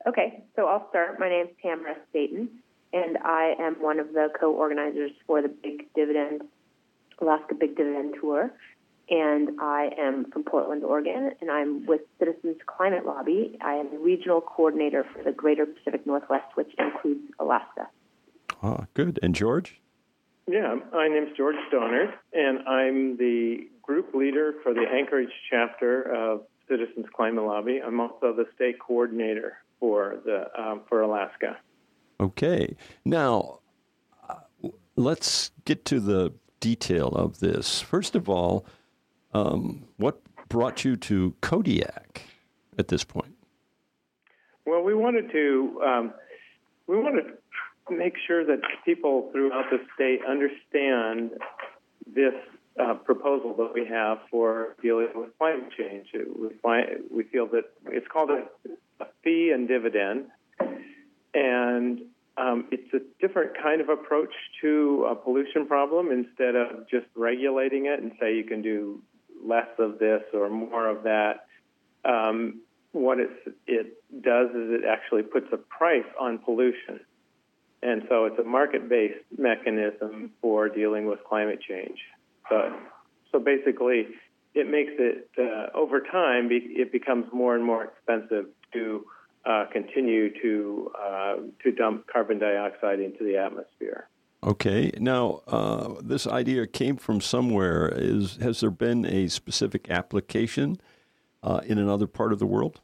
Okay, so I'll start. My name's Tamara Staten, and I am one of the co-organizers for the Alaska Big Dividend Tour. And I am from Portland, Oregon, and I'm with Citizens Climate Lobby. I am the regional coordinator for the Greater Pacific Northwest, which includes Alaska. Ah, good. And George? Yeah, my name's George Stoner, and I'm the group leader for the Anchorage chapter of Citizens Climate Lobby. I'm also the state coordinator for Alaska. Okay. Now, let's get to the detail of this. First of all, what brought you to Kodiak at this point? Well, we wanted to make sure that people throughout the state understand this proposal that we have for dealing with climate change. We feel that it's called a fee and dividend, and it's a different kind of approach to a pollution problem. Instead of just regulating it and say you can do less of this or more of that, what it does is it actually puts a price on pollution. And so it's a market-based mechanism for dealing with climate change. So basically, it makes it, over time, it becomes more and more expensive to continue to dump carbon dioxide into the atmosphere. Okay. Now, this idea came from somewhere. Has there been a specific application in another part of the world?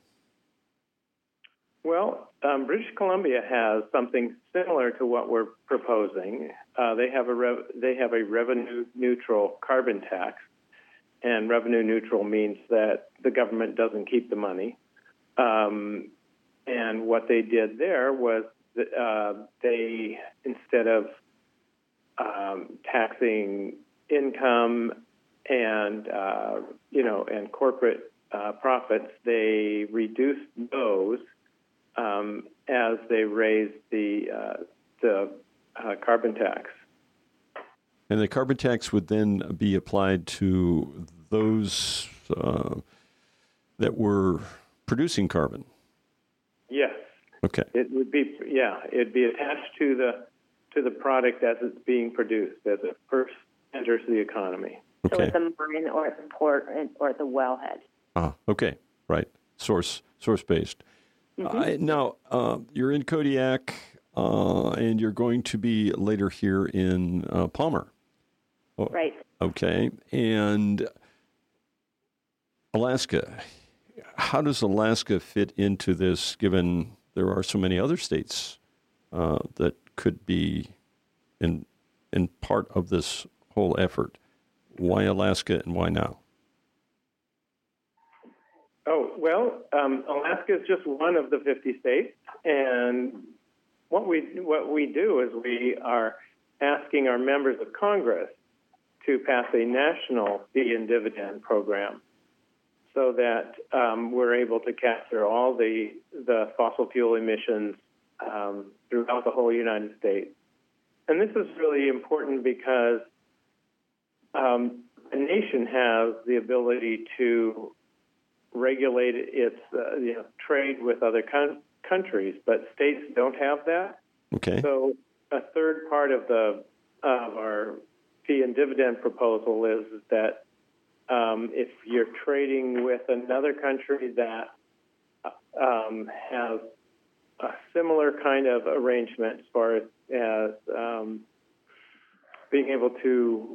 Well, British Columbia has something similar to what we're proposing. They have a revenue-neutral carbon tax, and revenue-neutral means that the government doesn't keep the money. And what they did there was they, instead of taxing income and and corporate profits, they reduced those as they raised the carbon tax. And the carbon tax would then be applied to those that were producing carbon. Yes. Okay. It would be it'd be attached to the product as it's being produced, as it first enters the economy. Okay. So at the mine or at the port or at the wellhead. Ah, okay. Right. Source-based. Mm-hmm. Now, you're in Kodiak, and you're going to be later here in Palmer. Right. Okay. And Alaska. How does Alaska fit into this, given there are so many other states that could be in part of this whole effort? Why Alaska and why now? Oh, well, Alaska is just one of the 50 states, and what we do is we are asking our members of Congress to pass a national fee and dividend program so that we're able to capture all the fossil fuel emissions throughout the whole United States. And this is really important because a nation has the ability to regulate its trade with other countries, but states don't have that. Okay. So a third part of our fee and dividend proposal is that if you're trading with another country that has a similar kind of arrangement as far as being able to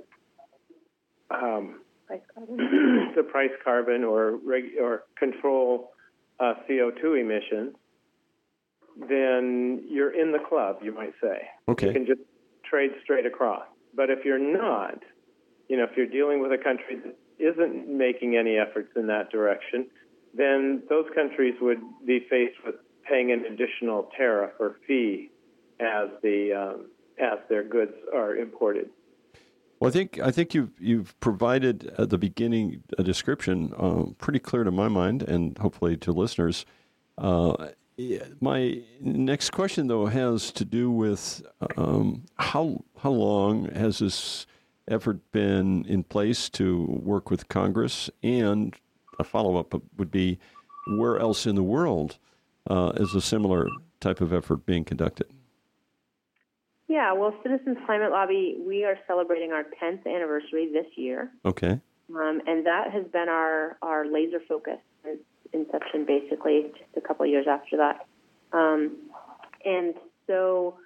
to price carbon or control CO2 emissions, then you're in the club, you might say. Okay. You can just trade straight across. But if you're not, if you're dealing with a country that isn't making any efforts in that direction, then those countries would be faced with paying an additional tariff or fee as their goods are imported. Well, I think you've provided at the beginning a description pretty clear to my mind and hopefully to listeners. My next question, though, has to do with how long has this effort been in place to work with Congress? And a follow-up would be, where else in the world is a similar type of effort being conducted? Yeah, well, Citizens Climate Lobby, we are celebrating our 10th anniversary this year. Okay. And that has been our laser focus since inception, basically, just a couple of years after that. And so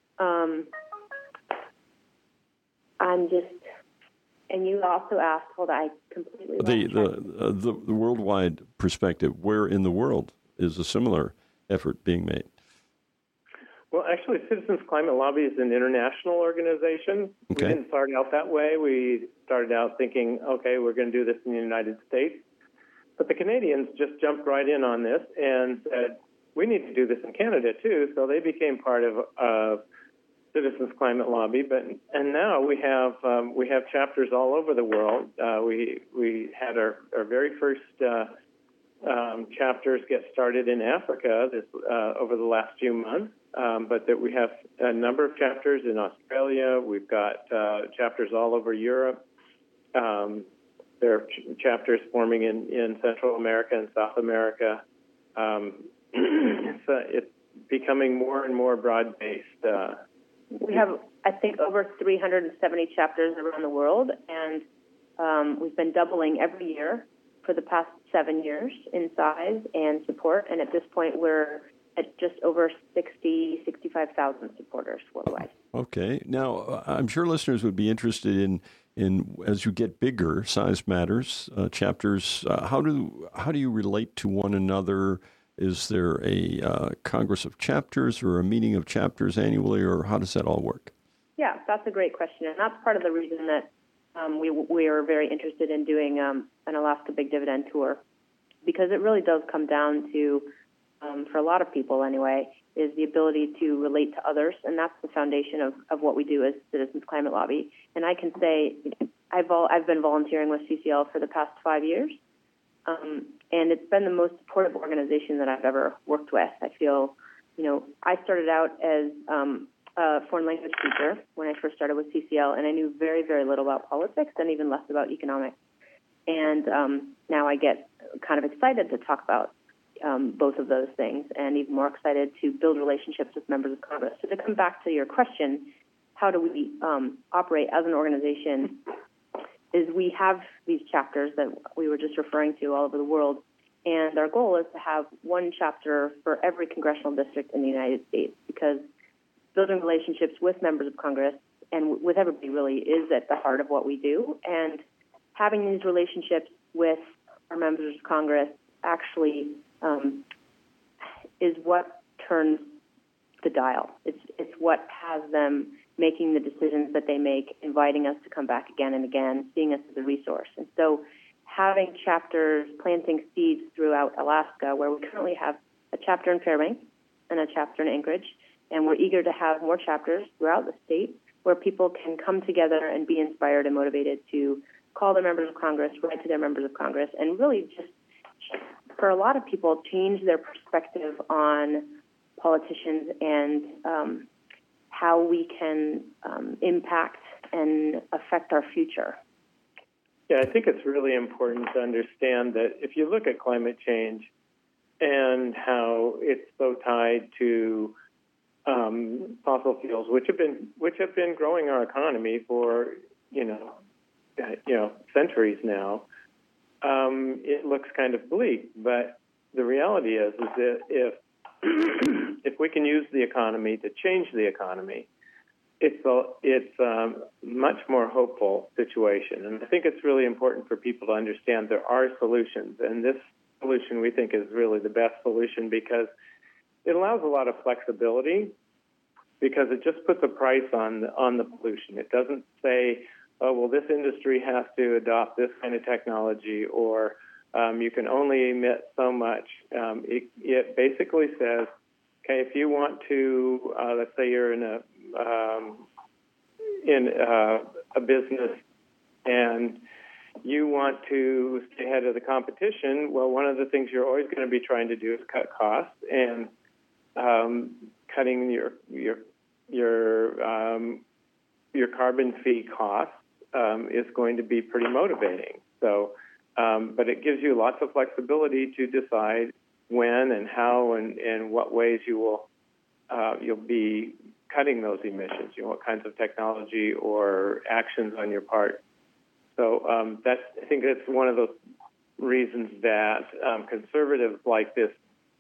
and you also asked, hold on, I completely lost the worldwide perspective, where in the world is a similar effort being made? Well, actually, Citizens Climate Lobby is an international organization. Okay. We didn't start out that way. We started out thinking, okay, we're going to do this in the United States. But the Canadians just jumped right in on this and said, we need to do this in Canada, too. So they became part of Citizens Climate Lobby. And now we have chapters all over the world. We had our very first chapters get started in Africa over the last few months. But that we have a number of chapters in Australia. We've got chapters all over Europe. There are chapters forming in Central America and South America. It's becoming more and more broad-based. We have, I think, over 370 chapters around the world, and we've been doubling every year for the past 7 years in size and support. And at this point, we're at just over 65,000 supporters worldwide. Okay. Now, I'm sure listeners would be interested in as you get bigger, size matters, chapters. How do you relate to one another? Is there a Congress of Chapters or a meeting of chapters annually, or how does that all work? Yeah, that's a great question, and that's part of the reason that we are very interested in doing an Alaska Big Dividend Tour, because it really does come down to, for a lot of people anyway, is the ability to relate to others, and that's the foundation of what we do as Citizens Climate Lobby. And I can say I've been volunteering with CCL for the past 5 years, and it's been the most supportive organization that I've ever worked with. I feel, I started out as a foreign language teacher when I first started with CCL, and I knew very, very little about politics and even less about economics. And now I get kind of excited to talk about both of those things, and even more excited to build relationships with members of Congress. So to come back to your question, how do we operate as an organization, is we have these chapters that we were just referring to all over the world, and our goal is to have one chapter for every congressional district in the United States, because building relationships with members of Congress and with everybody really is at the heart of what we do. And having these relationships with our members of Congress actually is what turns the dial. It's what has them making the decisions that they make, inviting us to come back again and again, seeing us as a resource. And so having chapters, planting seeds throughout Alaska, where we currently have a chapter in Fairbanks and a chapter in Anchorage, and we're eager to have more chapters throughout the state where people can come together and be inspired and motivated to call their members of Congress, write to their members of Congress, and really just, for a lot of people, change their perspective on politicians and how we can impact and affect our future. Yeah, I think it's really important to understand that if you look at climate change and how it's so tied to fossil fuels, which have been growing our economy for centuries now, it looks kind of bleak. But the reality is that if we can use the economy to change the economy, it's a much more hopeful situation. And I think it's really important for people to understand there are solutions, and this solution we think is really the best solution because it allows a lot of flexibility, because it just puts a price on the pollution. It doesn't say, oh, well, this industry has to adopt this kind of technology, or you can only emit so much. It basically says, okay, if you want to, let's say you're in a business and you want to stay ahead of the competition, well, one of the things you're always going to be trying to do is cut costs, and cutting your carbon fee costs is going to be pretty motivating. So, but it gives you lots of flexibility to decide when and how and what ways you'll be cutting those emissions. What kinds of technology or actions on your part. So I think that's one of those reasons that conservatives like this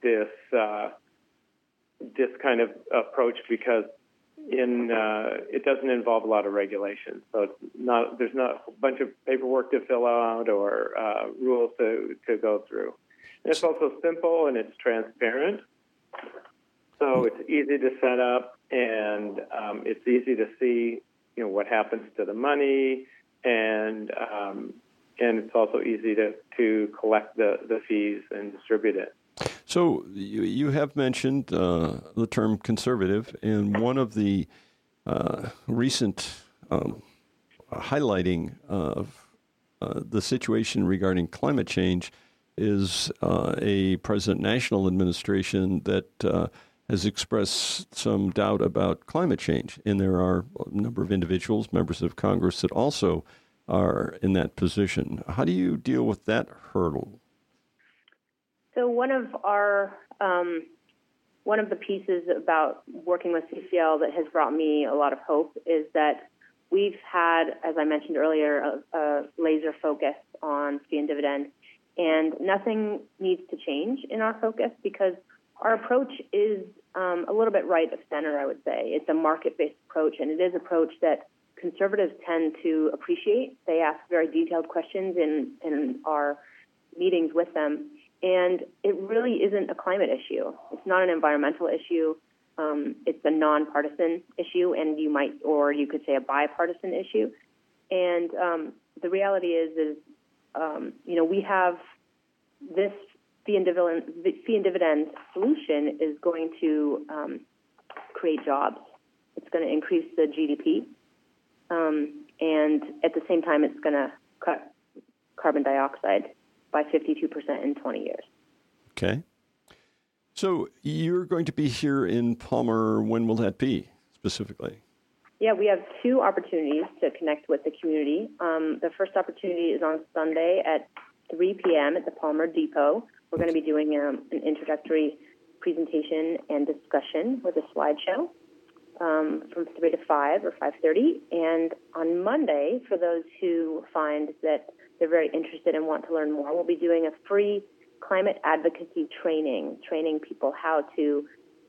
kind of approach, because it doesn't involve a lot of regulation. So there's not a bunch of paperwork to fill out or rules to go through. And it's also simple and it's transparent. So it's easy to set up, and it's easy to see what happens to the money, and it's also easy to collect the fees and distribute it. So you have mentioned the term conservative, and one of the recent highlighting of the situation regarding climate change is a President National administration that has expressed some doubt about climate change. And there are a number of individuals, members of Congress, that also are in that position. How do you deal with that hurdle? So one of the pieces about working with CCL that has brought me a lot of hope is that we've had, as I mentioned earlier, a laser focus on fee and dividend, and nothing needs to change in our focus because our approach is a little bit right of center, I would say. It's a market-based approach, and it is an approach that conservatives tend to appreciate. They ask very detailed questions in our meetings with them. And it really isn't a climate issue. It's not an environmental issue. It's a nonpartisan issue, and you could say a bipartisan issue. And the reality is we have this fee and dividend solution is going to create jobs. It's going to increase the GDP, and at the same time, it's going to cut carbon dioxide by 52% in 20 years. Okay. So you're going to be here in Palmer. When will that be specifically? Yeah, we have two opportunities to connect with the community. The first opportunity is on Sunday at 3 p.m. at the Palmer Depot. We're going to be doing an introductory presentation and discussion with a slideshow from 3 to 5 or 5:30. And on Monday, for those who find that they're very interested and want to learn more, we'll be doing a free climate advocacy training people how to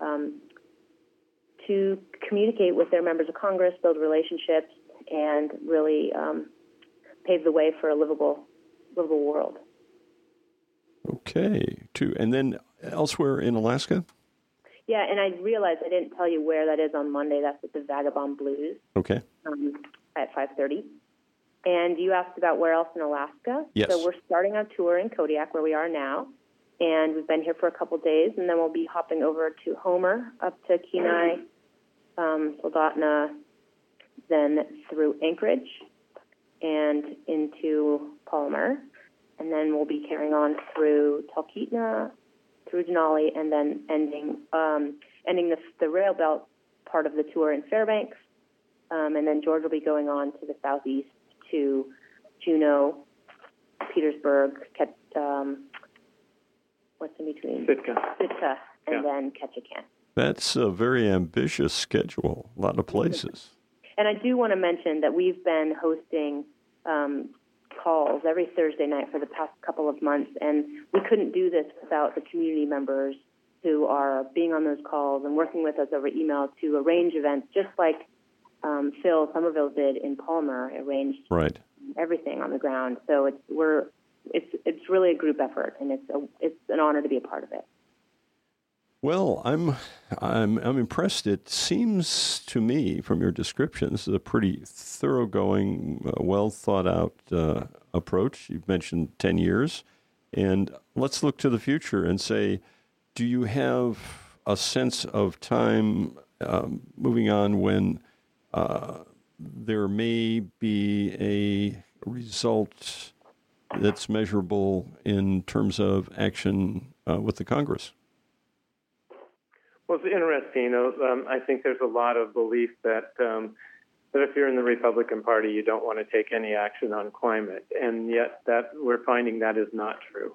communicate with their members of Congress, build relationships, and really pave the way for a livable world. Okay, and then elsewhere in Alaska? Yeah, and I realized I didn't tell you where that is on Monday. That's at the Vagabond Blues. Okay. At 5:30. And you asked about where else in Alaska. Yes. So we're starting our tour in Kodiak, where we are now, and we've been here for a couple days, and then we'll be hopping over to Homer, up to Kenai, Soldotna, then through Anchorage and into Palmer, and then we'll be carrying on through Talkeetna, through Denali, and then ending the rail belt part of the tour in Fairbanks, and then George will be going on to the southeast to Juneau, Petersburg, what's in between? Sitka, and then Ketchikan. That's a very ambitious schedule, a lot of places. And I do want to mention that we've been hosting calls every Thursday night for the past couple of months, and we couldn't do this without the community members who are being on those calls and working with us over email to arrange events, just like Phil Somerville did in Palmer, arranged everything on the ground. So it's really a group effort, and it's an honor to be a part of it. Well, I'm impressed. It seems to me, from your description, this is a pretty thoroughgoing, well thought out approach. You've mentioned 10 years, and let's look to the future and say, do you have a sense of time moving on when there may be a result that's measurable in terms of action with the Congress? Well, it's interesting. I think there's a lot of belief that if you're in the Republican Party, you don't want to take any action on climate, and yet that we're finding that is not true.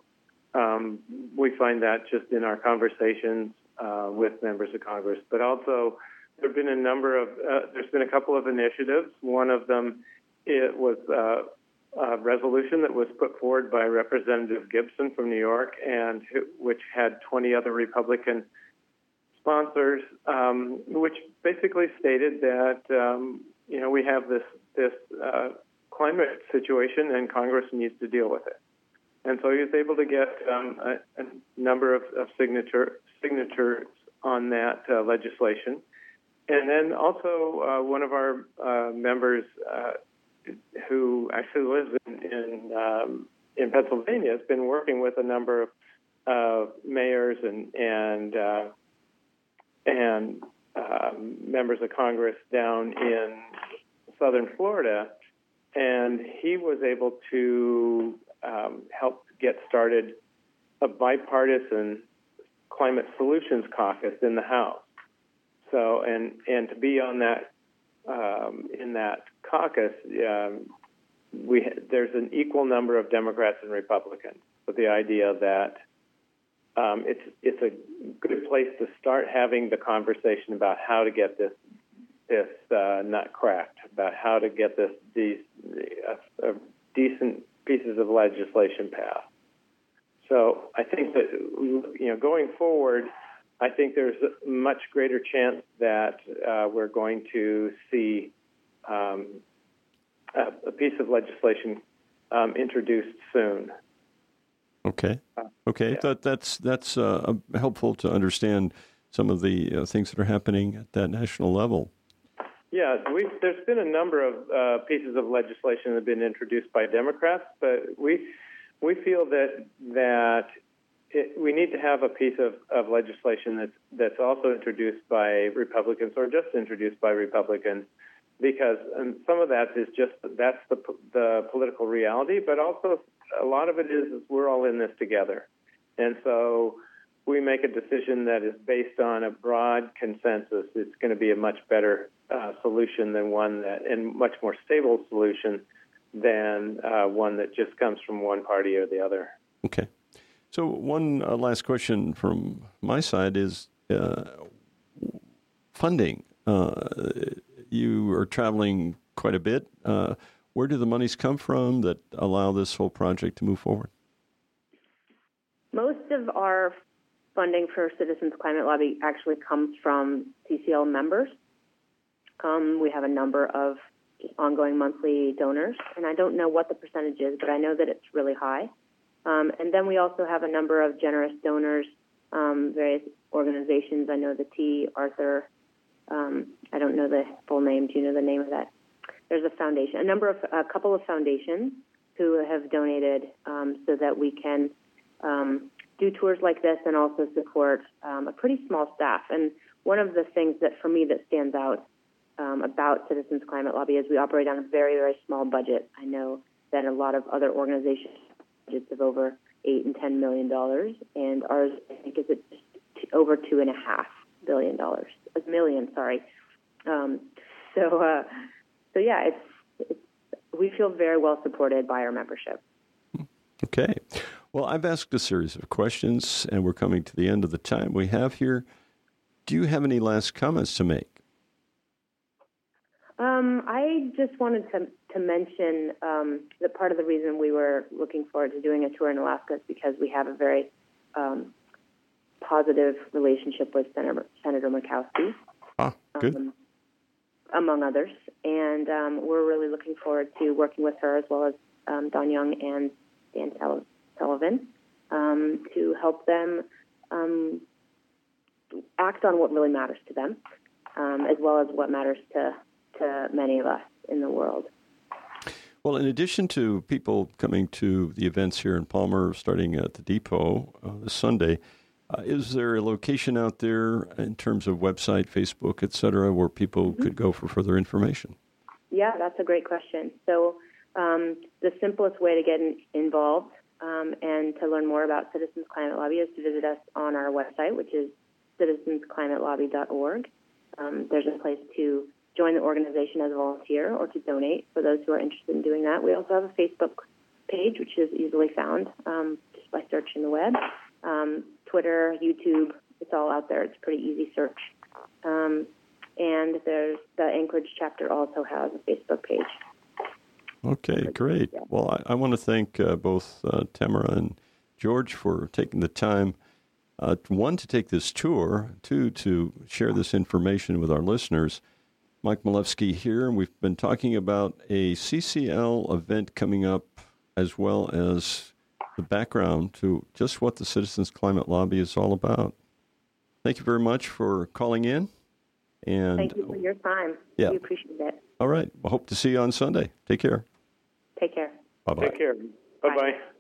We find that just in our conversations with members of Congress, but also there's been a couple of initiatives. One of them, it was a resolution that was put forward by Representative Gibson from New York, and which had 20 other Republican sponsors, which basically stated that we have this climate situation and Congress needs to deal with it. And so he was able to get a number of signatures on that legislation. And then also one of our members who actually lives in Pennsylvania has been working with a number of mayors and members of Congress down in southern Florida, and he was able to help get started a bipartisan climate solutions caucus in the House. So, and to be on that in that caucus, there's an equal number of Democrats and Republicans, with the idea that it's a good place to start having the conversation about how to get this nut cracked, about how to get these decent pieces of legislation passed. So I think that going forward, I think there's a much greater chance that we're going to see a piece of legislation introduced soon. Okay. Yeah. That's helpful to understand some of the things that are happening at that national level. Yeah, there's been a number of pieces of legislation that have been introduced by Democrats, but we feel that we need to have a piece of legislation that's also introduced by Republicans or just introduced by Republicans, because some of that is just that's the political reality, but also a lot of it is we're all in this together, and so we make a decision that is based on a broad consensus. It's going to be a much better solution than one and much more stable solution than one that just comes from one party or the other. Okay. So one last question from my side is funding. You are traveling quite a bit. Where do the monies come from that allow this whole project to move forward? Most of our funding for Citizens Climate Lobby actually comes from CCL members. We have a number of ongoing monthly donors, and I don't know what the percentage is, but I know that it's really high. And then we also have a number of generous donors, various organizations. I know the T. Arthur, I don't know the full name. Do you know the name of that? There's a foundation, a couple of foundations who have donated so that we can do tours like this and also support a pretty small staff. And one of the things that for me that stands out about Citizens Climate Lobby is we operate on a very, very small budget. I know that a lot of other organizations have budgets of over $8 and $10 million, and ours, I think, is over $2.5 billion. A million, sorry. So yeah, we feel very well supported by our membership. Okay. Well, I've asked a series of questions, and we're coming to the end of the time we have here. Do you have any last comments to make? I just wanted to mention that part of the reason we were looking forward to doing a tour in Alaska is because we have a very positive relationship with Senator Murkowski. Good. Among others. And we're really looking forward to working with her as well as Don Young and Dan Sullivan to help them act on what really matters to them, as well as what matters to many of us in the world. Well, in addition to people coming to the events here in Palmer, starting at the depot this Sunday, is there a location out there in terms of website, Facebook, et cetera, where people could go for further information? Yeah, that's a great question. So the simplest way to get involved and to learn more about Citizens Climate Lobby is to visit us on our website, which is citizensclimatelobby.org. There's a place to join the organization as a volunteer or to donate for those who are interested in doing that. We also have a Facebook page, which is easily found. Just just by searching the web. Twitter, YouTube, it's all out there. It's a pretty easy search. And there's the Anchorage chapter also has a Facebook page. Okay, great. Well, I want to thank both Tamara and George for taking the time, one, to take this tour, two, to share this information with our listeners. Mike Milewski here, and we've been talking about a CCL event coming up, as well as the background to just what the Citizens Climate Lobby is all about. Thank you very much for calling in. And thank you for your time. Yeah. We appreciate it. All right. I hope to see you on Sunday. Take care. Take care. Bye-bye. Take care. Bye-bye. Bye.